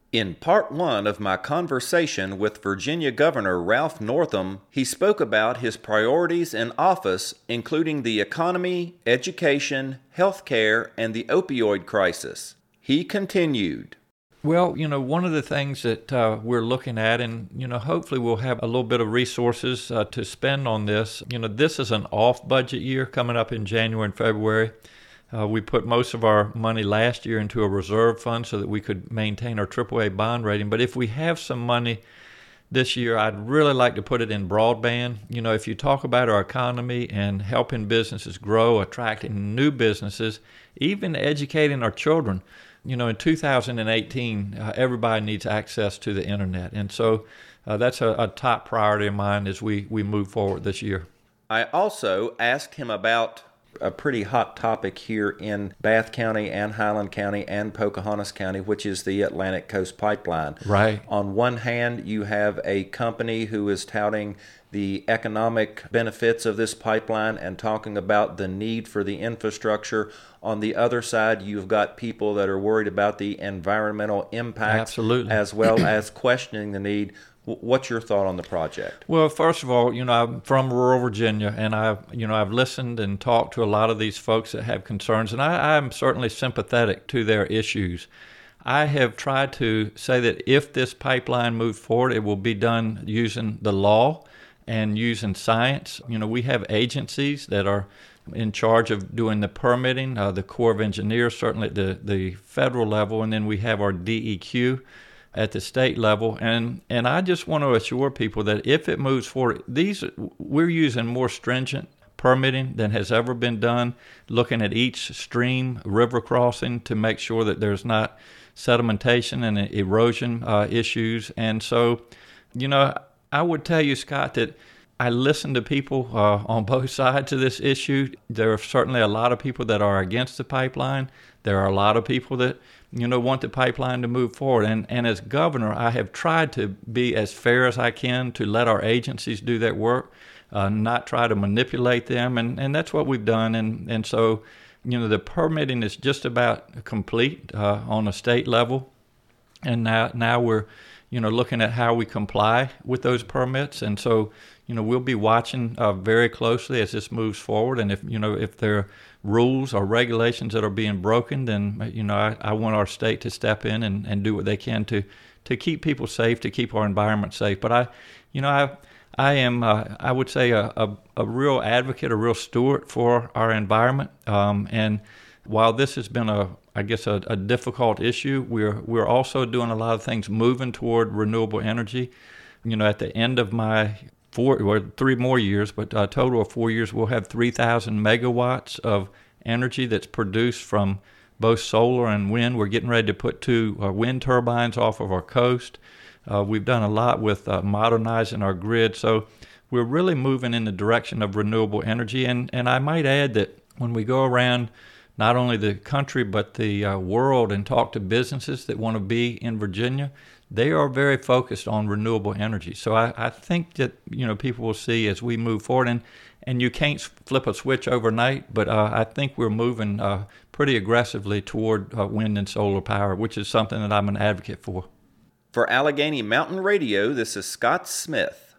In part one of my conversation with Virginia Governor Ralph Northam, he spoke about his priorities in office, including the economy, education, health care, and the opioid crisis. He continued. Well, one of the things that we're looking at, and, hopefully we'll have a little bit of resources to spend on this. This is an off-budget year coming up in January and February. We put most of our money last year into a reserve fund so that we could maintain our AAA bond rating. But if we have some money this year, I'd really like to put it in broadband. If you talk about our economy and helping businesses grow, attracting new businesses, even educating our children, in 2018, everybody needs access to the internet. And so that's a top priority of mine as we move forward this year. I also asked him about a pretty hot topic here in Bath County and Highland County and Pocahontas County, which is the Atlantic Coast Pipeline. Right. On one hand, you have a company who is touting the economic benefits of this pipeline and talking about the need for the infrastructure. On the other side, you've got people that are worried about the environmental impacts. Absolutely. As well as questioning the need. What's your thought on the project? Well, first of all, I'm from rural Virginia, and I've listened and talked to a lot of these folks that have concerns, and I'm certainly sympathetic to their issues. I have tried to say that if this pipeline moves forward, it will be done using the law and using science. We have agencies that are in charge of doing the permitting, the Corps of Engineers, certainly at the federal level, and then we have our DEQ at the state level, and I just want to assure people that if it moves forward, we're using more stringent permitting than has ever been done, looking at each stream, river crossing to make sure that there's not sedimentation and erosion issues. And so, I would tell you, Scott, that I listen to people on both sides of this issue. There are certainly a lot of people that are against the pipeline. There are a lot of people that want the pipeline to move forward. And as governor, I have tried to be as fair as I can to let our agencies do that work, not try to manipulate them. And that's what we've done. And so, the permitting is just about complete on a state level. And now we're, looking at how we comply with those permits. And so, we'll be watching very closely as this moves forward. And if there are rules or regulations that are being broken, then, I want our state to step in and do what they can to keep people safe, to keep our environment safe. But I am, I would say, a real advocate, a real steward for our environment. And while this has been a difficult issue, we're also doing a lot of things moving toward renewable energy. At the end of my 3 more years, but a total of 4 years, we'll have 3,000 megawatts of energy that's produced from both solar and wind. We're getting ready to put 2 wind turbines off of our coast. We've done a lot with modernizing our grid. So we're really moving in the direction of renewable energy. And I might add that when we go around not only the country but the world and talk to businesses that want to be in Virginia, they are very focused on renewable energy. So I think that people will see as we move forward, and you can't flip a switch overnight, but I think we're moving pretty aggressively toward wind and solar power, which is something that I'm an advocate for. For Allegheny Mountain Radio, this is Scott Smith.